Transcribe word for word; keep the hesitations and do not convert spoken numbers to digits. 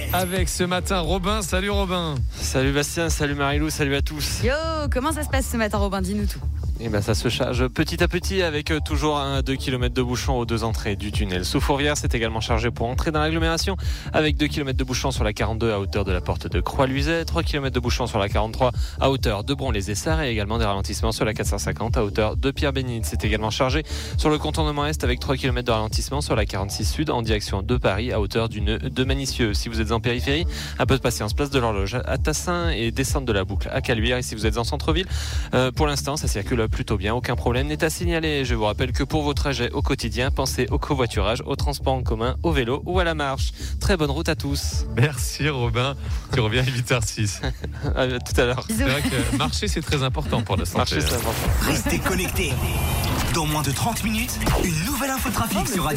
Avec ce matin Robin. Salut Robin. Salut Bastien, salut Marilou, salut à tous. Yo, comment ça se passe ce matin Robin? Dis-nous tout. Et ben ça se charge petit à petit avec toujours un à deux kilomètres de bouchons aux deux entrées du tunnel. Sous Fourvière, c'est également chargé pour entrer dans l'agglomération avec deux kilomètres de bouchons sur la quarante-deux à hauteur de la porte de Croix-Luiset, trois kilomètres de bouchons sur la quarante-trois à hauteur de Bron-les-Essarts et également des ralentissements sur la quatre cent cinquante à hauteur de Pierre-Bénite. C'est également chargé sur le contournement est avec trois kilomètres de ralentissement sur la quarante-six sud en direction de Paris à hauteur du nœud de Manicieux. Si vous êtes en périphérie, un peu de patience, place de l'Horloge à Tassin et descente de la boucle à Caluire. Et si vous êtes en centre-ville, euh, pour l'instant ça circule plutôt bien, aucun problème n'est à signaler. Je vous rappelle que pour vos trajets au quotidien, pensez au covoiturage, au transport en commun, au vélo ou à la marche. Très bonne route à tous. Merci Robin. Tu reviens à huit heures six. À tout à l'heure. C'est vrai que marcher c'est très important pour la santé. Marcher, c'est important. Restez connectés. Dans moins de trente minutes, une nouvelle infotrafic sur Radio.